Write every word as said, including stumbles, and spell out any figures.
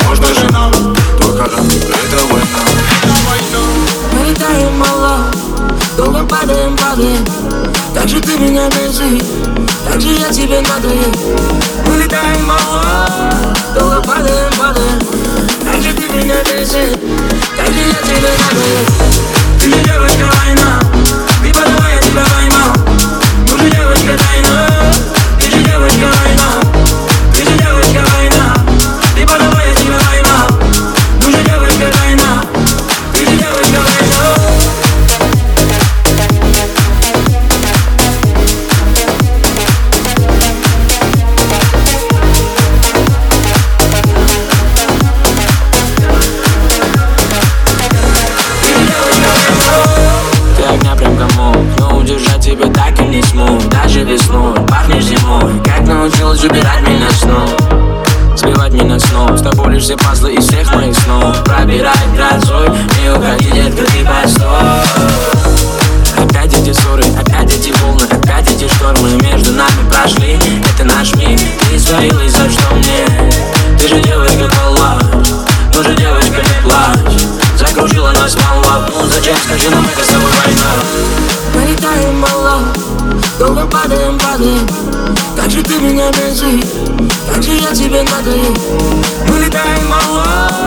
можно же нам, только это война. Мы летаем мало, долго падаем, падаем. Как же ты меня бесишь, как же я тебе надоел. Мы летаем мало, долго падаем, падаем. Как же ты меня бесишь, как же я тебе надоел. Ты же девочка война, ты подавай, я тебя поймал. Ну же девочка тайна, ты же девочка война. Ты же девочка война, ты подавай, я тебя поймал. Ну же девочка тайна, ты же девочка война. Тебя так и не смог, даже весной пахнешь зимой. Как научилась убирать меня снова, сбивать меня снова. С тобой лишь все пазлы из всех моих снов. Пробирать грозой и уходить открытый постой. Опять эти ссоры, опять эти волны, опять эти штормы между нами прошли. Это наш миг, ты свалилась, за что мне? Ты же девочка палач, ну же девочка не плачь. Закружила нас молва, ну зачем, скажи нам, это с тобой война. Мы летаем мало, долго падаем, падаем. Как же ты меня бесишь, как же я тебе надоел. Мы летаем мало,